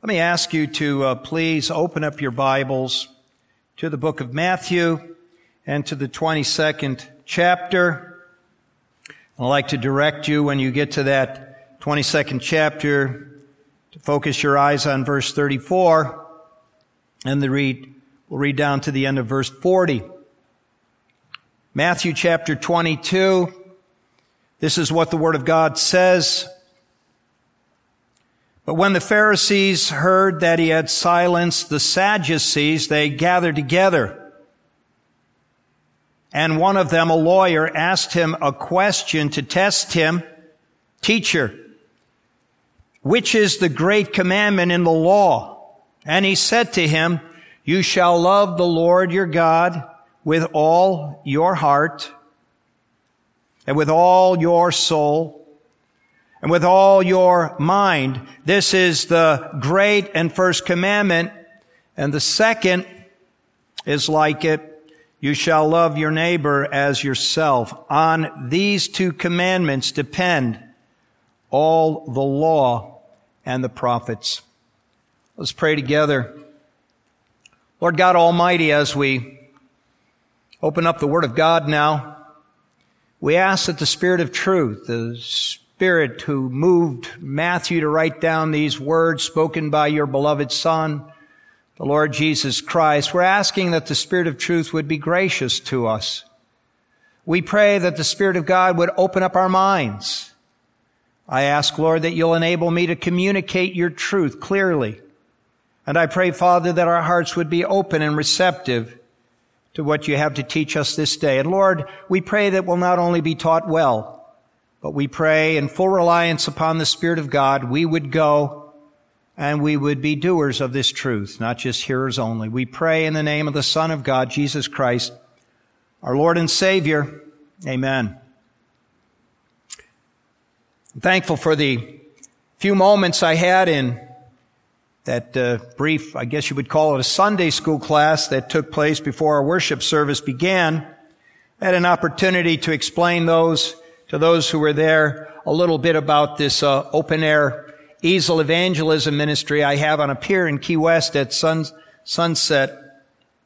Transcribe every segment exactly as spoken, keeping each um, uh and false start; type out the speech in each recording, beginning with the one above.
Let me ask you to uh, please open up your Bibles to the book of Matthew and to the twenty-second chapter. I'd like to direct you when you get to that twenty-second chapter to focus your eyes on verse thirty-four, and the read, we'll read down to the end of verse forty. Matthew chapter twenty-two, this is what the Word of God says. But when the Pharisees heard that he had silenced the Sadducees, they gathered together. And one of them, a lawyer, asked him a question to test him. Teacher, which is the great commandment in the law? And he said to him, you shall love the Lord your God with all your heart and with all your soul and with all your mind. This is the great and first commandment. And the second is like it. You shall love your neighbor as yourself. On these two commandments depend all the law and the prophets. Let's pray together. Lord God Almighty, as we open up the Word of God now, we ask that the Spirit of truth, the Spirit who moved Matthew to write down these words spoken by your beloved Son, the Lord Jesus Christ, we're asking that the Spirit of truth would be gracious to us. We pray that the Spirit of God would open up our minds. I ask, Lord, that you'll enable me to communicate your truth clearly. And I pray, Father, that our hearts would be open and receptive to what you have to teach us this day. And Lord, we pray that we'll not only be taught well, but we pray in full reliance upon the Spirit of God, we would go and we would be doers of this truth, not just hearers only. We pray in the name of the Son of God, Jesus Christ, our Lord and Savior. Amen. I'm thankful for the few moments I had in that uh, brief, I guess you would call it a Sunday school class that took place before our worship service began. I had an opportunity to explain those to those who were there a little bit about this uh, open-air easel evangelism ministry I have on a pier in Key West at sun, sunset.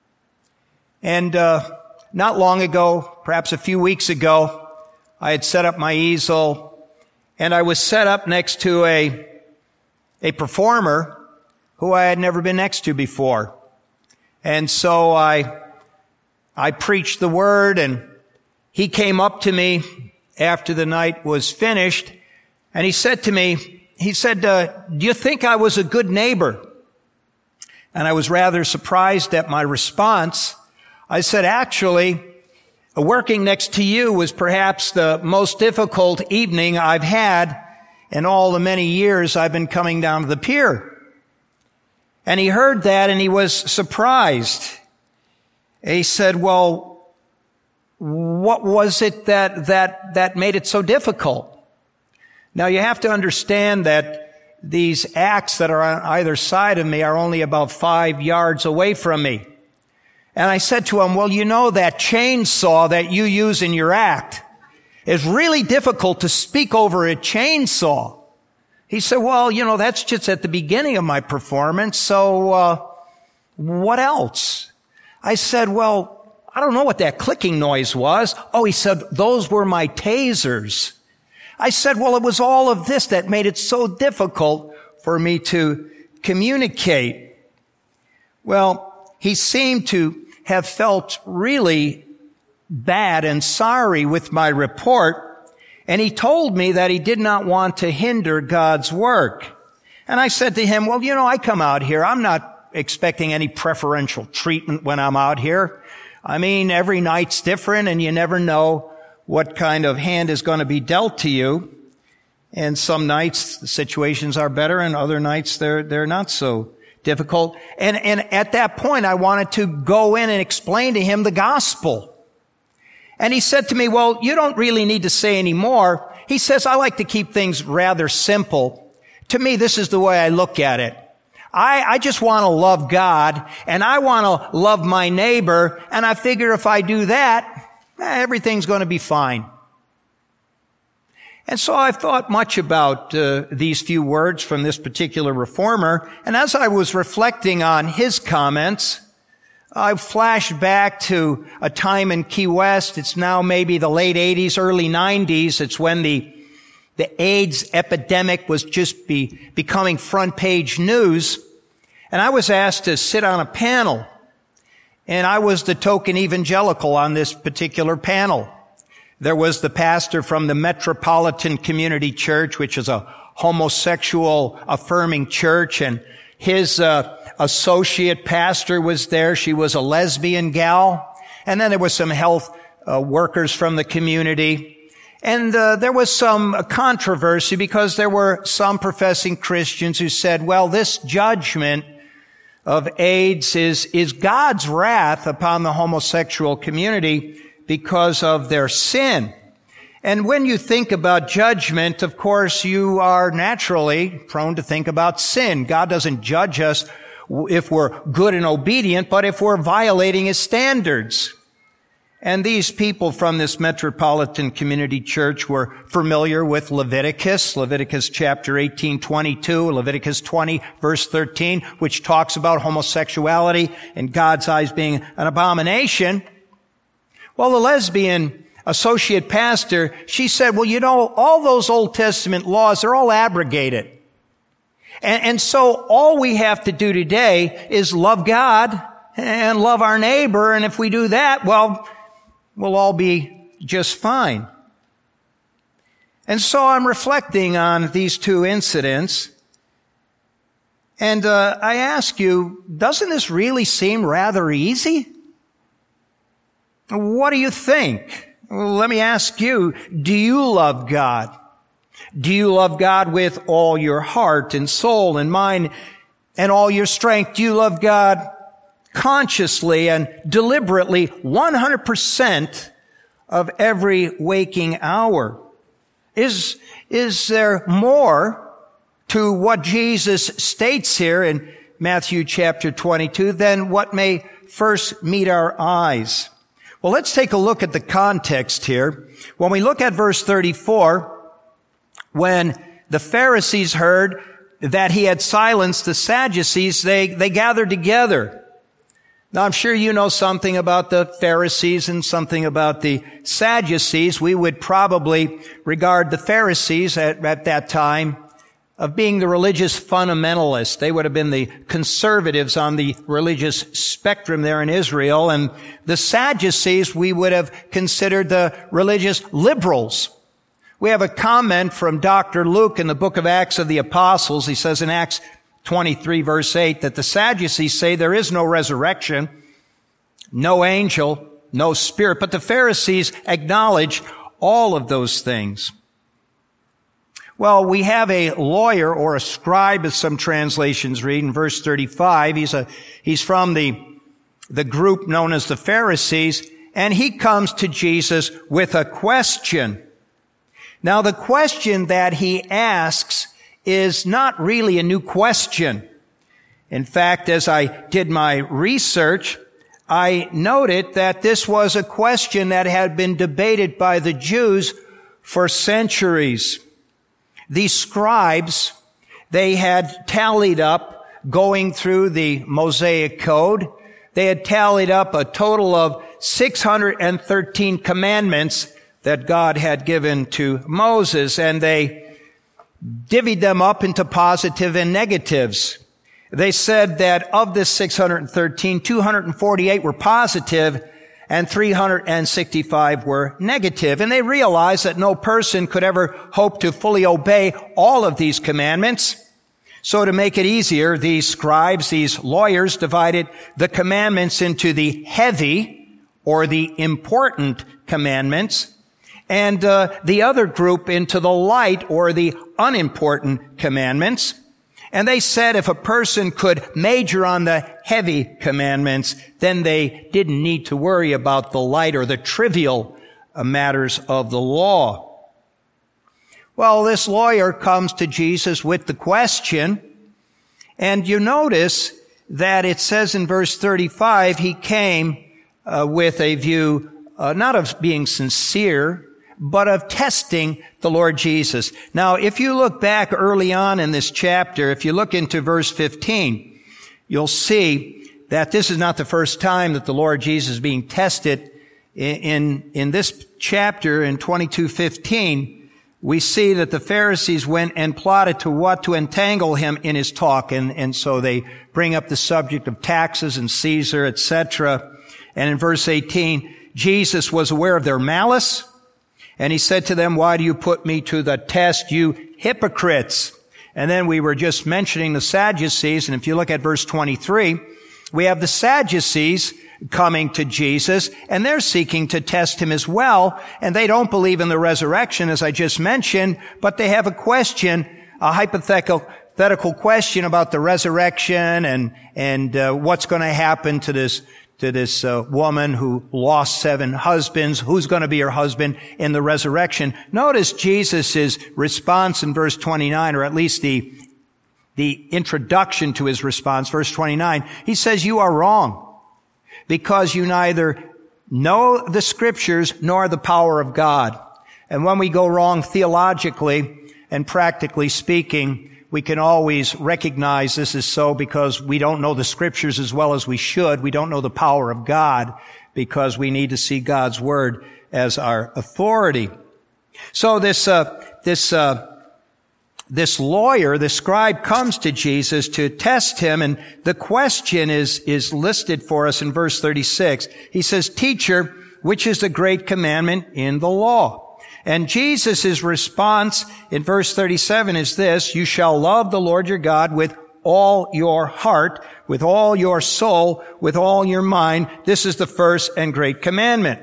And uh, not long ago, perhaps a few weeks ago, I had set up my easel, and I was set up next to a a performer who I had never been next to before. And so I I preached the word, and he came up to me after the night was finished, and he said to me, he said, uh, do you think I was a good neighbor? And I was rather surprised at my response. I said, actually, working next to you was perhaps the most difficult evening I've had in all the many years I've been coming down to the pier. And he heard that and he was surprised. He said, well, what was it that, that, that made it so difficult? Now you have to understand that these acts that are on either side of me are only about five yards away from me. And I said to him, well, you know that chainsaw that you use in your act is really difficult to speak over a chainsaw. He said, well, you know, that's just at the beginning of my performance, so uh what else? I said, well, I don't know what that clicking noise was. Oh, he said, those were my tasers. I said, well, it was all of this that made it so difficult for me to communicate. Well, he seemed to have felt really bad and sorry with my report, and he told me that he did not want to hinder God's work. And I said to him, well, you know, I come out here. I'm not expecting any preferential treatment when I'm out here. I mean, every night's different, and you never know what kind of hand is going to be dealt to you. And some nights the situations are better, and other nights they're they're not so difficult. And and at that point, I wanted to go in and explain to him the gospel. And he said to me, well, you don't really need to say any more. He says, I like to keep things rather simple. To me, this is the way I look at it. I, I just want to love God, and I want to love my neighbor, and I figure if I do that, eh, everything's going to be fine. And so I've thought much about uh, these few words from this particular reformer. And as I was reflecting on his comments, I flashed back to a time in Key West. It's now maybe the late eighties, early nineties. It's when the the AIDS epidemic was just be, becoming front page news. And I was asked to sit on a panel. And I was the token evangelical on this particular panel. There was the pastor from the Metropolitan Community Church, which is a homosexual affirming church, and his uh, associate pastor was there. She was a lesbian gal. And then there was some health uh, workers from the community. And uh, there was some controversy because there were some professing Christians who said, well, this judgment of AIDS is, is God's wrath upon the homosexual community because of their sin. And when you think about judgment, of course, you are naturally prone to think about sin. God doesn't judge us if we're good and obedient, but if we're violating His standards. And these people from this Metropolitan Community Church were familiar with Leviticus, Leviticus chapter eighteen, twenty-two, Leviticus twenty, verse thirteen, which talks about homosexuality in God's eyes being an abomination. Well, the lesbian associate pastor, she said, well, you know, all those Old Testament laws, they're all abrogated. And, and so all we have to do today is love God and love our neighbor. And if we do that, well, we'll all be just fine. And so I'm reflecting on these two incidents. And uh, I ask you, doesn't this really seem rather easy? What do you think? Well, let me ask you, do you love God? Do you love God with all your heart and soul and mind and all your strength? Do you love God consciously and deliberately one hundred percent of every waking hour? Is, is there more to what Jesus states here in Matthew chapter twenty-two than what may first meet our eyes? Well, let's take a look at the context here. When we look at verse thirty-four, when the Pharisees heard that he had silenced the Sadducees, they, they gathered together. Now, I'm sure you know something about the Pharisees and something about the Sadducees. We would probably regard the Pharisees at, at that time of being the religious fundamentalists. They would have been the conservatives on the religious spectrum there in Israel. And the Sadducees we would have considered the religious liberals. We have a comment from Doctor Luke in the book of Acts of the Apostles. He says in Acts twenty-three verse eight that the Sadducees say there is no resurrection, no angel, no spirit. But the Pharisees acknowledge all of those things. Well, we have a lawyer or a scribe, as some translations read, in verse thirty-five. He's a, he's from the, the group known as the Pharisees, and he comes to Jesus with a question. Now, the question that he asks is not really a new question. In fact, as I did my research, I noted that this was a question that had been debated by the Jews for centuries. These scribes, they had tallied up, going through the Mosaic Code, they had tallied up a total of six hundred thirteen commandments that God had given to Moses, and they divvied them up into positive and negatives. They said that of this six hundred thirteen, two hundred forty-eight were positive, and three hundred sixty-five were negative. And they realized that no person could ever hope to fully obey all of these commandments. So to make it easier, these scribes, these lawyers, divided the commandments into the heavy or the important commandments, and uh, the other group into the light or the unimportant commandments. And they said if a person could major on the heavy commandments, then they didn't need to worry about the light or the trivial matters of the law. Well, this lawyer comes to Jesus with the question, and you notice that it says in verse thirty-five, he came uh, with a view uh, not of being sincere, but of testing the Lord Jesus. Now, if you look back early on in this chapter, if you look into verse fifteen, you'll see that this is not the first time that the Lord Jesus is being tested. In, in, in this chapter, in twenty-two fifteen, we see that the Pharisees went and plotted to what? To entangle him in his talk. And, and so they bring up the subject of taxes and Caesar, et cetera. And in verse eighteen, Jesus was aware of their malice. And he said to them, why do you put me to the test, you hypocrites? And then we were just mentioning the Sadducees. And if you look at verse twenty-three, we have the Sadducees coming to Jesus, and they're seeking to test him as well. And they don't believe in the resurrection, as I just mentioned, but they have a question, a hypothetical, hypothetical question about the resurrection and, and, uh, what's going to happen to this, to this, uh, woman who lost seven husbands. Who's going to be her husband in the resurrection? Notice Jesus' response in verse twenty-nine, or at least the, the introduction to his response, verse twenty-nine. He says, you are wrong, because you neither know the Scriptures nor the power of God. And when we go wrong theologically and practically speaking, we can always recognize this is so because we don't know the Scriptures as well as we should. We don't know the power of God because we need to see God's Word as our authority. So this, uh, this, uh, This lawyer, the scribe, comes to Jesus to test him, and the question is, is listed for us in verse thirty-six. He says, Teacher, which is the great commandment in the law? And Jesus' response in verse thirty-seven is this, you shall love the Lord your God with all your heart, with all your soul, with all your mind. This is the first and great commandment.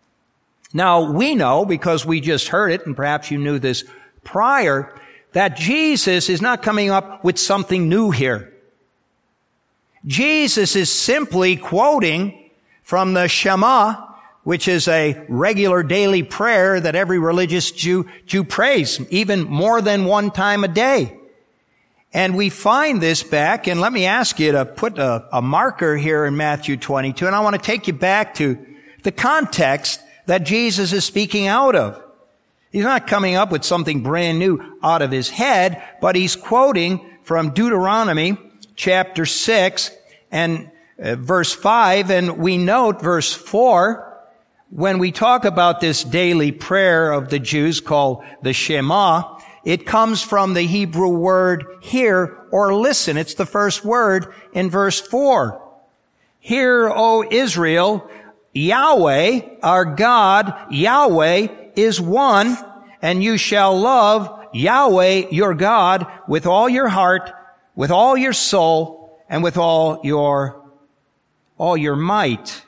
Now, we know, because we just heard it, and perhaps you knew this prior, that Jesus is not coming up with something new here. Jesus is simply quoting from the Shema, which is a regular daily prayer that every religious Jew, Jew prays, even more than one time a day. And we find this back, and let me ask you to put a, a marker here in Matthew twenty-two, and I want to take you back to the context that Jesus is speaking out of. He's not coming up with something brand new out of his head, but he's quoting from Deuteronomy chapter six and uh, verse five, and we note verse four, when we talk about this daily prayer of the Jews called the Shema, it comes from the Hebrew word hear or listen. It's the first word in verse four. Hear, O Israel, Yahweh, our God, Yahweh, is one, and you shall love Yahweh, your God, with all your heart, with all your soul, and with all your, all your might.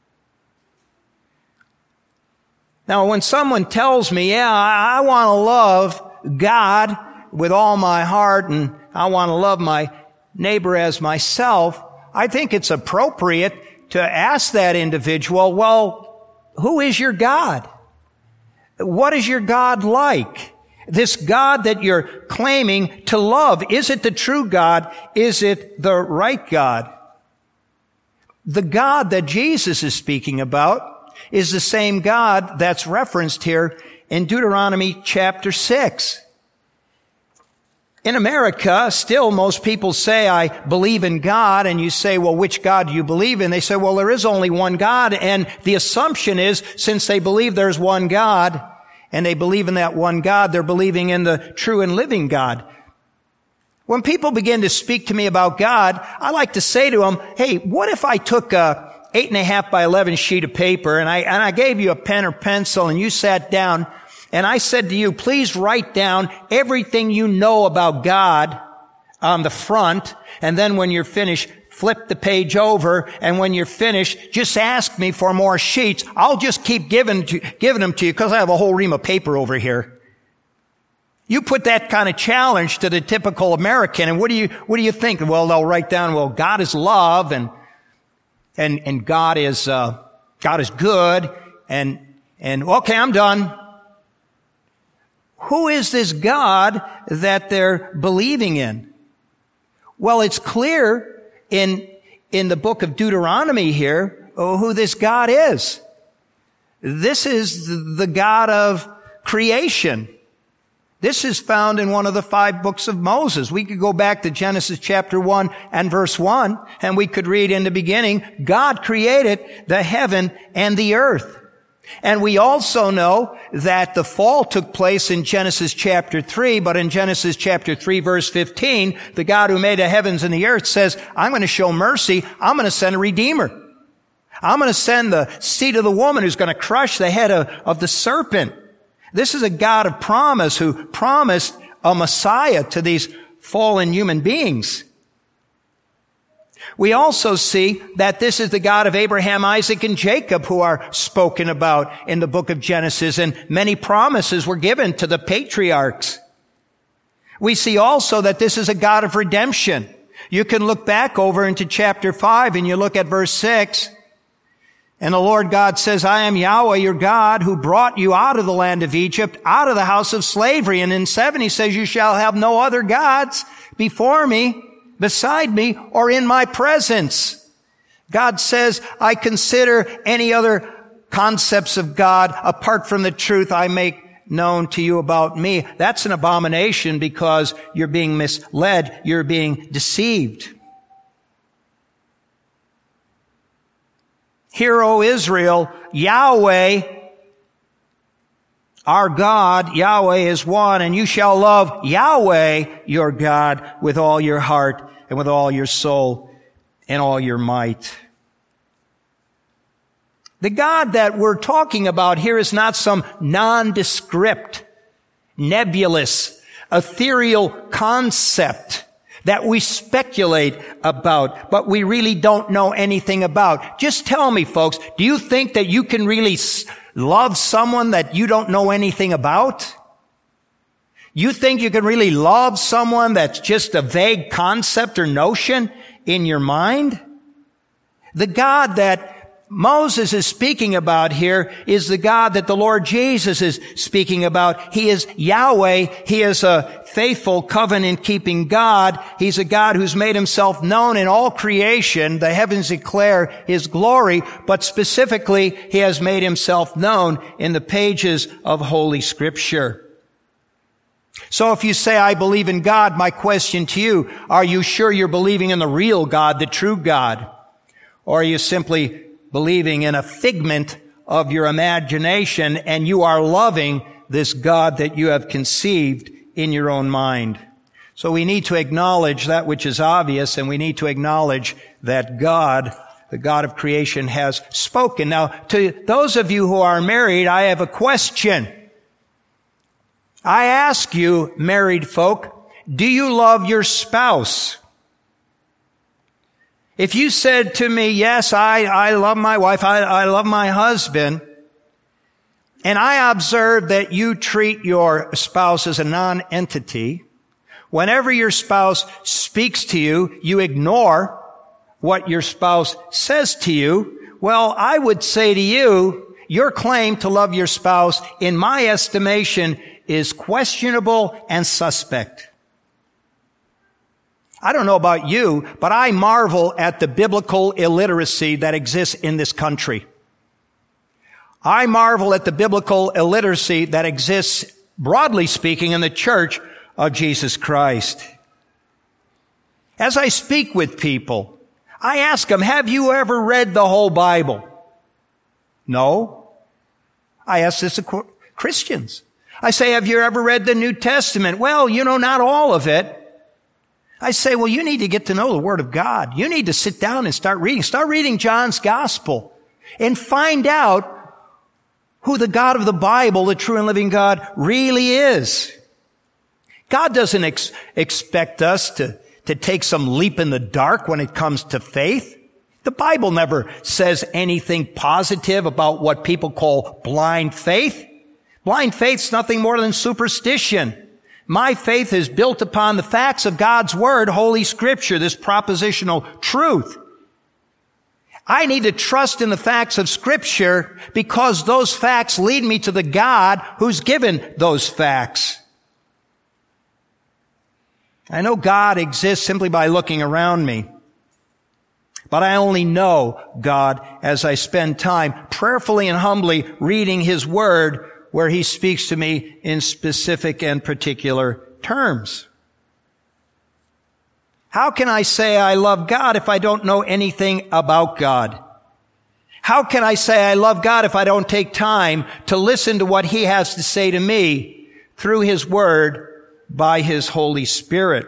Now, when someone tells me, yeah, I, I want to love God with all my heart, and I want to love my neighbor as myself, I think it's appropriate to ask that individual, well, who is your God? What is your God like? This God that you're claiming to love, is it the true God? Is it the right God? The God that Jesus is speaking about is the same God that's referenced here in Deuteronomy chapter six. In America, still most people say, I believe in God, and you say, well, which God do you believe in? They say, well, there is only one God, and the assumption is, since they believe there's one God, and they believe in that one God, they're believing in the true and living God. When people begin to speak to me about God, I like to say to them, hey, what if I took a eight and a half by eleven sheet of paper, and I, and I gave you a pen or pencil, and you sat down, and I said to you, please write down everything you know about God on the front, and then when you're finished, flip the page over, and when you're finished, just ask me for more sheets. I'll just keep giving, to, giving them to you because I have a whole ream of paper over here. You put that kind of challenge to the typical American, and what do you, what do you think? Well, they'll write down, well, God is love, and, and, and God is, uh, God is good, and, and, okay, I'm done. Who is this God that they're believing in? Well, it's clear in, in the book of Deuteronomy here who this God is. This is the God of creation. This is found in one of the five books of Moses. We could go back to Genesis chapter one and verse one, and we could read in the beginning, God created the heaven and the earth. And we also know that the fall took place in Genesis chapter three, but in Genesis chapter three verse fifteen, the God who made the heavens and the earth says, I'm going to show mercy. I'm going to send a redeemer. I'm going to send the seed of the woman who's going to crush the head of, of the serpent. This is a God of promise who promised a Messiah to these fallen human beings. We also see that this is the God of Abraham, Isaac, and Jacob who are spoken about in the book of Genesis, and many promises were given to the patriarchs. We see also that this is a God of redemption. You can look back over into chapter five and you look at verse six. And the Lord God says, I am Yahweh, your God, who brought you out of the land of Egypt, out of the house of slavery. And in seven, he says, you shall have no other gods before me, beside me, or in my presence. God says, I consider any other concepts of God apart from the truth I make known to you about me. That's an abomination because you're being misled. You're being deceived. Hear, O Israel, Yahweh, our God, Yahweh is one, and you shall love Yahweh, your God, with all your heart and with all your soul and all your might. The God that we're talking about here is not some nondescript, nebulous, ethereal concept that we speculate about, but we really don't know anything about. Just tell me, folks, do you think that you can really love someone that you don't know anything about? You think you can really love someone that's just a vague concept or notion in your mind? The God that Moses is speaking about here is the God that the Lord Jesus is speaking about. He is Yahweh. He is a faithful, covenant-keeping God. He's a God who's made himself known in all creation. The heavens declare his glory, but specifically, he has made himself known in the pages of Holy Scripture. So if you say, I believe in God, my question to you, are you sure you're believing in the real God, the true God? Or are you simply believing in a figment of your imagination, and you are loving this God that you have conceived in your own mind? So we need to acknowledge that which is obvious, and we need to acknowledge that God, the God of creation, has spoken. Now, to those of you who are married, I have a question. I ask you, married folk, do you love your spouse? If you said to me, yes, I, I love my wife, I, I love my husband, and I observe that you treat your spouse as a non-entity, whenever your spouse speaks to you, you ignore what your spouse says to you, well, I would say to you, your claim to love your spouse, in my estimation, is questionable and suspect. I don't know about you, but I marvel at the biblical illiteracy that exists in this country. I marvel at the biblical illiteracy that exists, broadly speaking, in the church of Jesus Christ. As I speak with people, I ask them, have you ever read the whole Bible? No. I ask this to Christians. I say, have you ever read the New Testament? Well, you know, not all of it. I say, well, you need to get to know the Word of God. You need to sit down and start reading. Start reading John's Gospel and find out who the God of the Bible, the true and living God, really is. God doesn't ex- expect us to, to take some leap in the dark when it comes to faith. The Bible never says anything positive about what people call blind faith. Blind faith's nothing more than superstition. My faith is built upon the facts of God's Word, Holy Scripture, this propositional truth. I need to trust in the facts of Scripture because those facts lead me to the God who's given those facts. I know God exists simply by looking around me. but I only know God as I spend time prayerfully and humbly reading His Word, where He speaks to me in specific and particular terms. How can I say I love God if I don't know anything about God? How can I say I love God if I don't take time to listen to what He has to say to me through His Word by His Holy Spirit?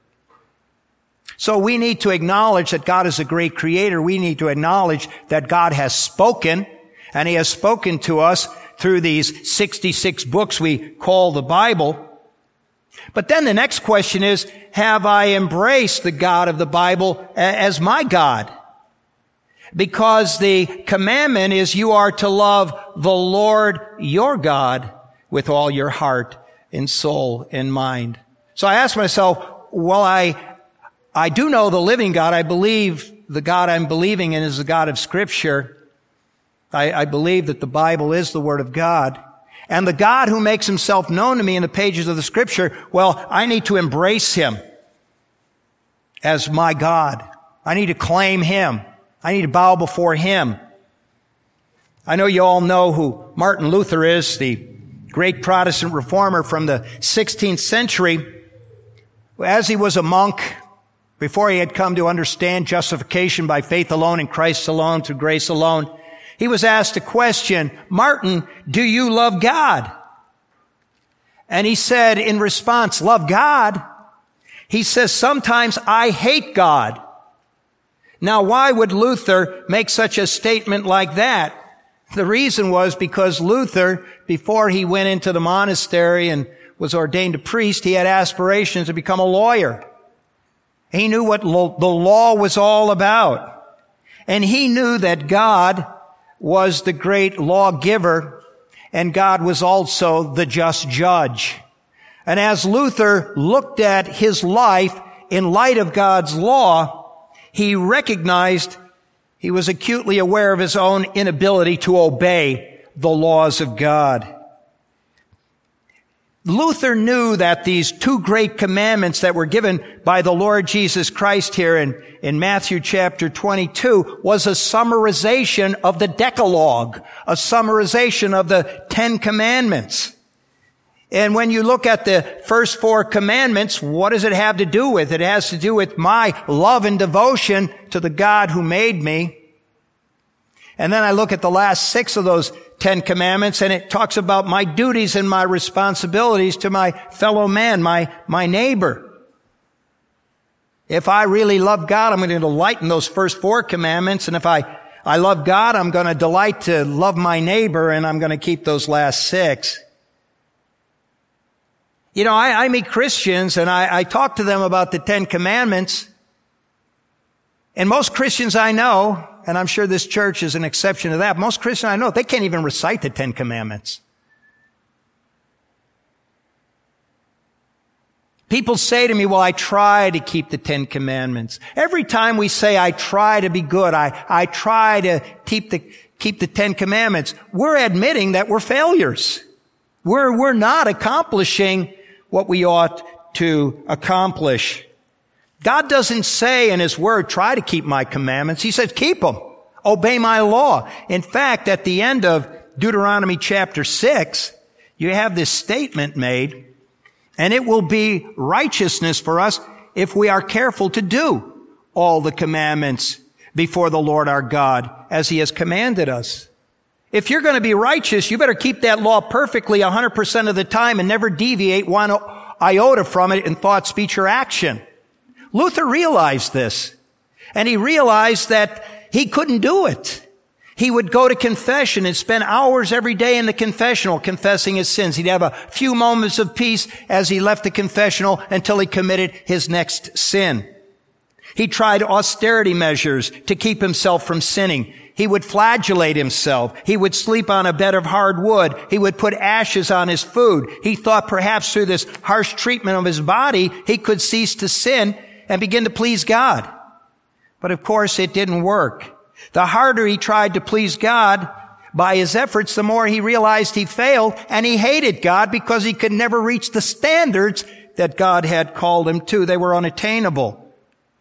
So we need to acknowledge that God is a great creator. We need to acknowledge that God has spoken, and He has spoken to us through these sixty-six books we call the Bible. But then the next question is, have I embraced the God of the Bible as my God? Because the commandment is you are to love the Lord your God with all your heart and soul and mind. So I asked myself, well, I, I do know the living God. I believe the God I'm believing in is the God of Scripture. I, I believe that the Bible is the Word of God. And the God who makes Himself known to me in the pages of the Scripture, well, I need to embrace Him as my God. I need to claim Him. I need to bow before Him. I know you all know who Martin Luther is, the great Protestant reformer from the sixteenth century. As he was a monk, before he had come to understand justification by faith alone in Christ alone, through grace alone, he was asked a question, Martin, do you love God? And he said in response, love God? He says, sometimes I hate God. Now, why would Luther make such a statement like that? The reason was because Luther, before he went into the monastery and was ordained a priest, he had aspirations to become a lawyer. He knew what lo- the law was all about. And he knew that God was the great lawgiver, and God was also the just judge. And as Luther looked at his life in light of God's law, he recognized, he was acutely aware of his own inability to obey the laws of God. Luther knew that these two great commandments that were given by the Lord Jesus Christ here in, in Matthew chapter twenty-two was a summarization of the Decalogue, a summarization of the Ten Commandments. And when you look at the first four commandments, what does it have to do with? It has to do with my love and devotion to the God who made me. And then I look at the last six of those Ten Commandments, and it talks about my duties and my responsibilities to my fellow man, my, my neighbor. If I really love God, I'm going to delight in those first four commandments. And if I, I love God, I'm going to delight to love my neighbor, and I'm going to keep those last six. You know, I, I meet Christians and I, I talk to them about the Ten Commandments. And most Christians I know, and I'm sure this church is an exception to that, most Christians I know, they can't even recite the Ten Commandments. People say to me, well, I try to keep the Ten Commandments. Every time we say, I try to be good, I, I try to keep the, keep the Ten Commandments, we're admitting that we're failures. We're, we're not accomplishing what we ought to accomplish. God doesn't say in His Word, try to keep my commandments. He says, keep them. Obey my law. In fact, at the end of Deuteronomy chapter six, you have this statement made, and it will be righteousness for us if we are careful to do all the commandments before the Lord our God as He has commanded us. If you're going to be righteous, you better keep that law perfectly one hundred percent of the time and never deviate one iota from it in thought, speech, or action. Luther realized this, and he realized that he couldn't do it. He would go to confession and spend hours every day in the confessional confessing his sins. He'd have a few moments of peace as he left the confessional until he committed his next sin. He tried austerity measures to keep himself from sinning. He would flagellate himself. He would sleep on a bed of hard wood. He would put ashes on his food. He thought perhaps through this harsh treatment of his body, he could cease to sin and begin to please God. But of course, it didn't work. The harder he tried to please God by his efforts, the more he realized he failed, and he hated God because he could never reach the standards that God had called him to. They were unattainable.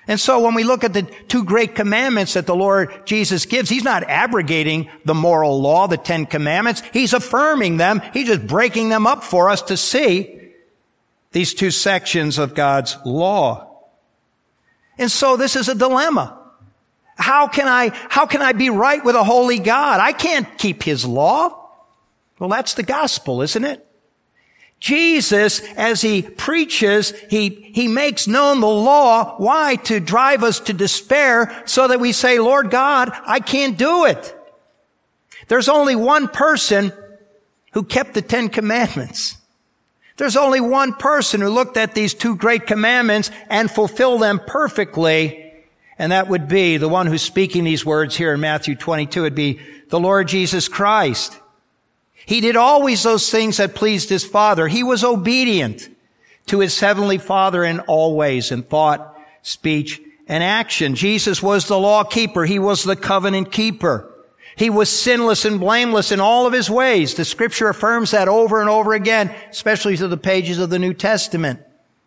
And so when we look at the two great commandments that the Lord Jesus gives, He's not abrogating the moral law, the Ten Commandments. He's affirming them. He's just breaking them up for us to see these two sections of God's law. And so this is a dilemma. How can I, how can I be right with a holy God? I can't keep His law. Well, that's the gospel, isn't it? Jesus, as He preaches, He, He makes known the law. Why? To drive us to despair so that we say, Lord God, I can't do it. There's only one person who kept the Ten Commandments. There's only one person who looked at these two great commandments and fulfilled them perfectly. And that would be the one who's speaking these words here in Matthew twenty-two. It'd be the Lord Jesus Christ. He did always those things that pleased His Father. He was obedient to His Heavenly Father in all ways, in thought, speech, and action. Jesus was the law keeper. He was the covenant keeper. He was sinless and blameless in all of His ways. The Scripture affirms that over and over again, especially through the pages of the New Testament.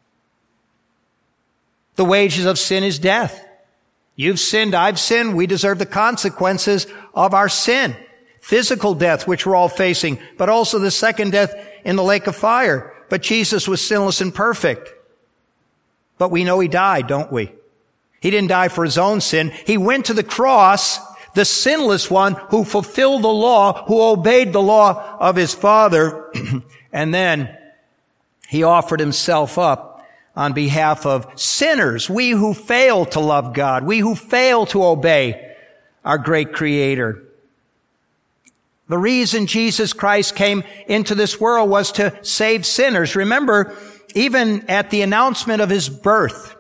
The wages of sin is death. You've sinned, I've sinned. We deserve the consequences of our sin. Physical death, which we're all facing, but also the second death in the lake of fire. But Jesus was sinless and perfect. But we know He died, don't we? He didn't die for His own sin. He went to the cross, the sinless one who fulfilled the law, who obeyed the law of His Father. And then He offered Himself up on behalf of sinners, we who fail to love God, we who fail to obey our great Creator. The reason Jesus Christ came into this world was to save sinners. Remember, even at the announcement of His birth,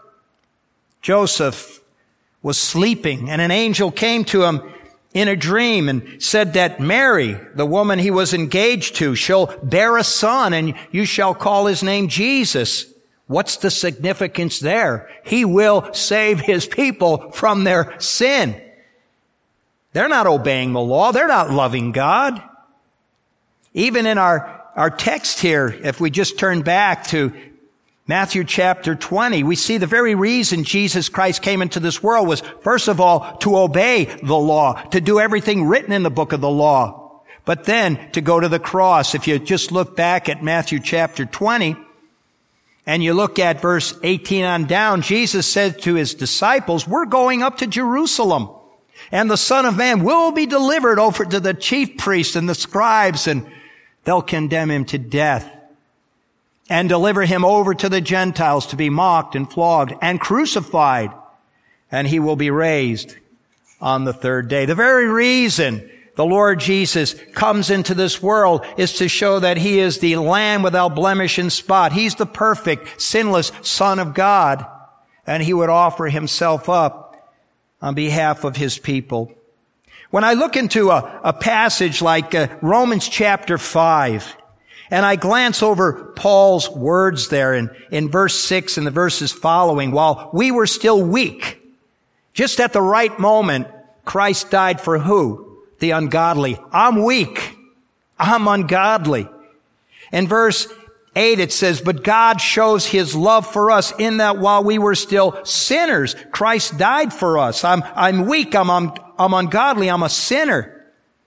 Joseph was sleeping and an angel came to him in a dream and said that Mary, the woman he was engaged to, shall bear a son and you shall call his name Jesus. What's the significance there? He will save His people from their sin. They're not obeying the law. They're not loving God. Even in our, our text here, if we just turn back to Matthew chapter twenty, we see the very reason Jesus Christ came into this world was, first of all, to obey the law, to do everything written in the book of the law, but then to go to the cross. If you just look back at Matthew chapter twenty, and you look at verse eighteen on down, Jesus said to His disciples, we're going up to Jerusalem. And the Son of Man will be delivered over to the chief priests and the scribes, and they'll condemn Him to death and deliver Him over to the Gentiles to be mocked and flogged and crucified. And He will be raised on the third day. The very reason the Lord Jesus comes into this world is to show that He is the Lamb without blemish and spot. He's the perfect, sinless Son of God. And He would offer Himself up on behalf of His people. When I look into a, a passage like uh, Romans chapter five, and I glance over Paul's words there in, in verse six and the verses following, while we were still weak, just at the right moment, Christ died for who? The ungodly. I'm weak. I'm ungodly. In verse eight, it says, but God shows His love for us in that while we were still sinners, Christ died for us. I'm, I'm weak. I'm, I'm, I'm ungodly. I'm a sinner.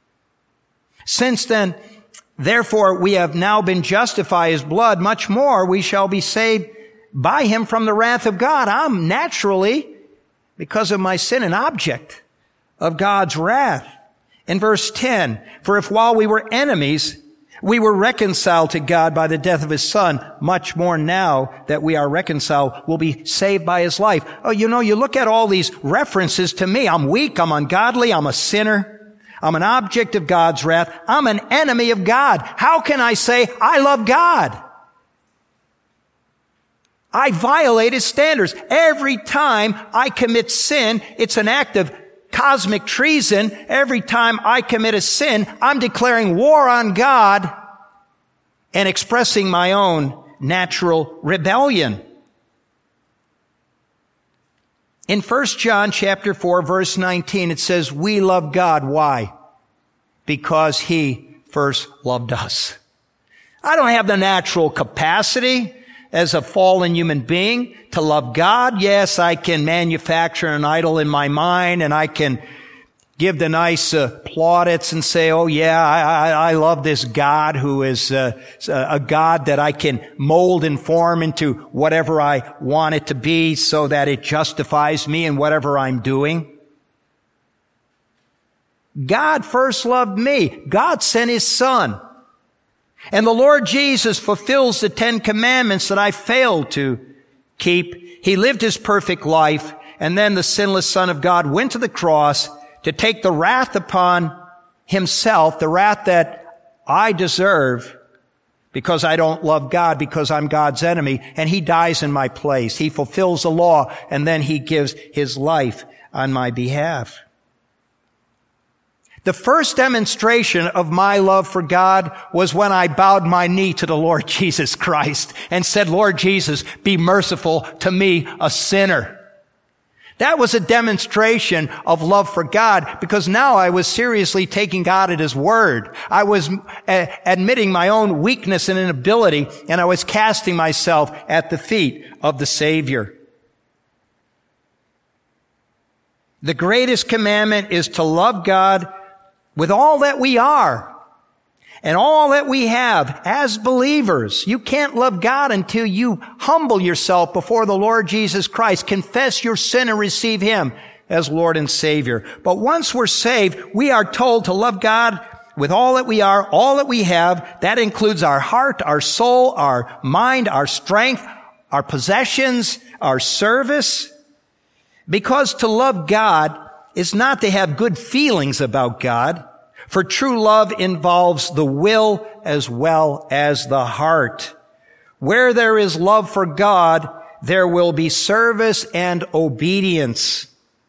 Since then, therefore, we have now been justified His blood. Much more, we shall be saved by Him from the wrath of God. I'm naturally, because of my sin, an object of God's wrath. In verse ten, for if while we were enemies, we were reconciled to God by the death of His Son, much more now that we are reconciled, we'll be saved by His life. Oh, you know, you look at all these references to me. I'm weak. I'm ungodly. I'm a sinner. I'm an object of God's wrath. I'm an enemy of God. How can I say I love God? I violate His standards. Every time I commit sin, it's an act of cosmic treason. Every time I commit a sin, I'm declaring war on God and expressing my own natural rebellion. In First John chapter four, verse nineteen, it says, we love God. Why? Because He first loved us. I don't have the natural capacity as a fallen human being. To love God, yes, I can manufacture an idol in my mind, and I can give the nice uh, plaudits and say, oh yeah, I, I, I love this God who is uh, a God that I can mold and form into whatever I want it to be so that it justifies me in whatever I'm doing. God first loved me. God sent His Son. And the Lord Jesus fulfills the Ten Commandments that I failed to keep. He lived His perfect life, and then the sinless Son of God went to the cross to take the wrath upon Himself, the wrath that I deserve because I don't love God, because I'm God's enemy, and He dies in my place. He fulfills the law, and then He gives His life on my behalf. The first demonstration of my love for God was when I bowed my knee to the Lord Jesus Christ and said, Lord Jesus, be merciful to me, a sinner. That was a demonstration of love for God, because now I was seriously taking God at His word. I was uh, admitting my own weakness and inability, and I was casting myself at the feet of the Savior. The greatest commandment is to love God with all that we are and all that we have as believers. You can't love God until you humble yourself before the Lord Jesus Christ, confess your sin and receive Him as Lord and Savior. But once we're saved, we are told to love God with all that we are, all that we have. That includes our heart, our soul, our mind, our strength, our possessions, our service. Because to love God is not to have good feelings about God. For true love involves the will as well as the heart. Where there is love for God, there will be service and obedience.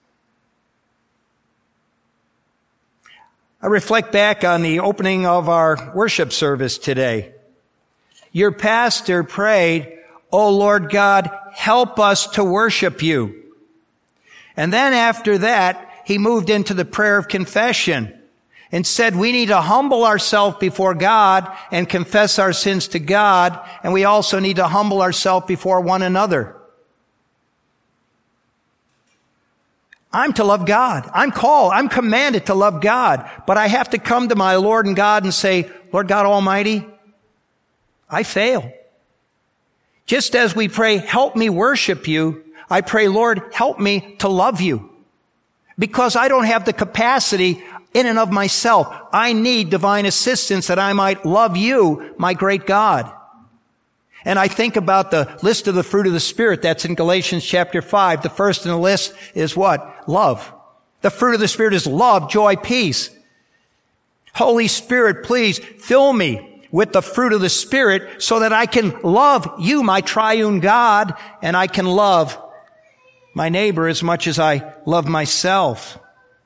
I reflect back on the opening of our worship service today. Your pastor prayed, "Oh Lord God, help us to worship you." And then after that, he moved into the prayer of confession and said we need to humble ourselves before God and confess our sins to God, and we also need to humble ourselves before one another. I'm to love God. I'm called, I'm commanded to love God, but I have to come to my Lord and God and say, Lord God Almighty, I fail. Just as we pray, help me worship you, I pray, Lord, help me to love you. Because I don't have the capacity in and of myself. I need divine assistance that I might love you, my great God. And I think about the list of the fruit of the Spirit that's in Galatians chapter five. The first in the list is what? Love. The fruit of the Spirit is love, joy, peace. Holy Spirit, please fill me with the fruit of the Spirit so that I can love you, my triune God, and I can love my neighbor as much as I love myself.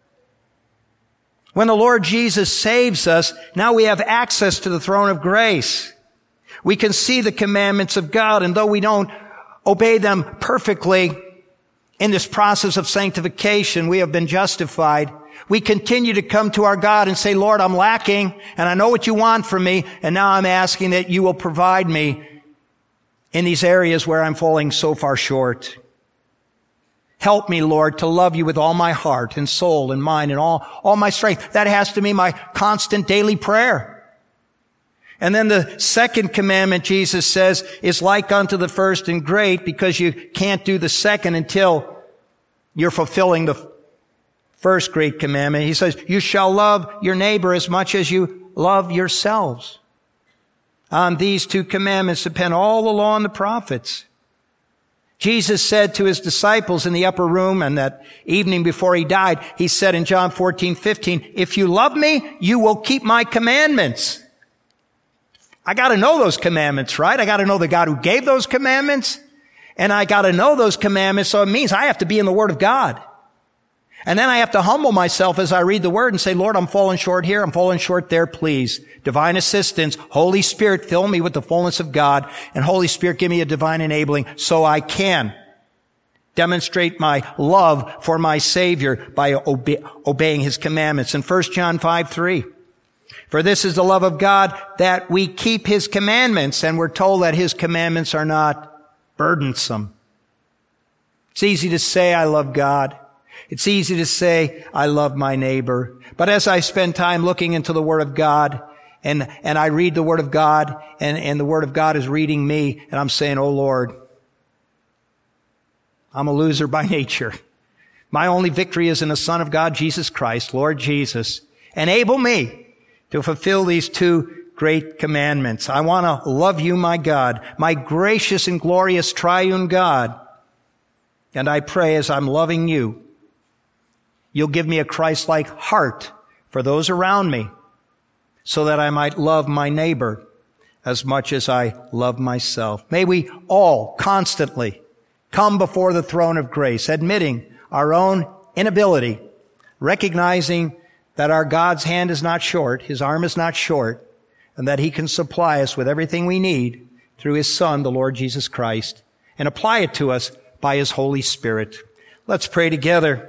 When the Lord Jesus saves us, now we have access to the throne of grace. We can see the commandments of God, and though we don't obey them perfectly in this process of sanctification, we have been justified. We continue to come to our God and say, Lord, I'm lacking, and I know what you want from me, and now I'm asking that you will provide me in these areas where I'm falling so far short. Help me, Lord, to love you with all my heart and soul and mind and all, all my strength. That has to be my constant daily prayer. And then the second commandment, Jesus says, is like unto the first and great, because you can't do the second until you're fulfilling the first great commandment. He says, you shall love your neighbor as much as you love yourselves. On these two commandments depend all the law and the prophets. Jesus said to his disciples in the upper room, and that evening before he died, he said in John fourteen fifteen, if you love me, you will keep my commandments. I got to know those commandments, right? I got to know the God who gave those commandments, and I got to know those commandments, so it means I have to be in the Word of God. And then I have to humble myself as I read the Word and say, Lord, I'm falling short here, I'm falling short there, please. Divine assistance, Holy Spirit, fill me with the fullness of God, and Holy Spirit, give me a divine enabling so I can demonstrate my love for my Savior by obe- obeying His commandments. In First John five three, for this is the love of God, that we keep His commandments, and we're told that His commandments are not burdensome. It's easy to say I love God. It's easy to say I love my neighbor. But as I spend time looking into the Word of God, and, and I read the Word of God, and, and the Word of God is reading me, and I'm saying, oh Lord, I'm a loser by nature. My only victory is in the Son of God, Jesus Christ. Lord Jesus, enable me to fulfill these two great commandments. I want to love you, my God, my gracious and glorious triune God. And I pray as I'm loving you, you'll give me a Christ-like heart for those around me so that I might love my neighbor as much as I love myself. May we all constantly come before the throne of grace, admitting our own inability, recognizing that our God's hand is not short, His arm is not short, and that He can supply us with everything we need through His Son, the Lord Jesus Christ, and apply it to us by His Holy Spirit. Let's pray together.